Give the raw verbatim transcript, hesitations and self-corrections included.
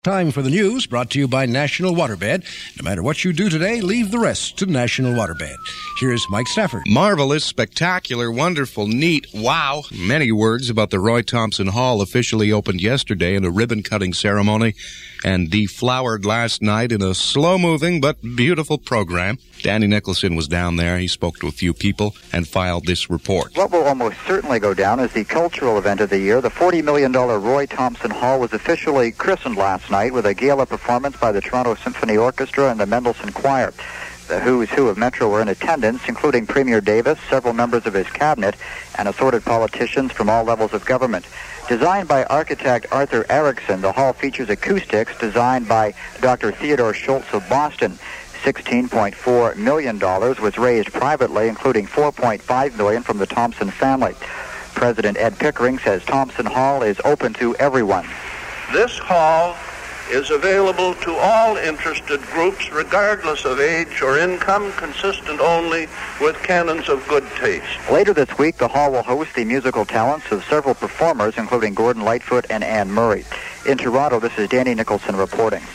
Time for the news, brought to you by National Waterbed. No matter what you do today, leave the rest to National Waterbed. Here's Mike Stafford. Marvelous, spectacular, wonderful, neat, wow. Many words about the Roy Thomson Hall officially opened yesterday in a ribbon-cutting ceremony and deflowered last night in a slow-moving but beautiful program. Danny Nicholson was down there. He spoke to a few people and filed this report. What will almost certainly go down as the cultural event of the year. The forty million dollars Roy Thomson Hall was officially christened last night with a gala performance by the Toronto Symphony Orchestra and the Mendelssohn Choir. The who's who of Metro were in attendance, including Premier Davis, several members of his cabinet, and assorted politicians from all levels of government. Designed by architect Arthur Erickson, the hall features acoustics designed by Doctor Theodore Schultz of Boston. sixteen point four million dollars was raised privately, including four point five million dollars from the Thomson family. President Ed Pickering says Thomson Hall is open to everyone. This hall is available to all interested groups, regardless of age or income, consistent only with canons of good taste. Later this week, the hall will host the musical talents of several performers, including Gordon Lightfoot and Anne Murray. In Toronto, this is Danny Nicholson reporting.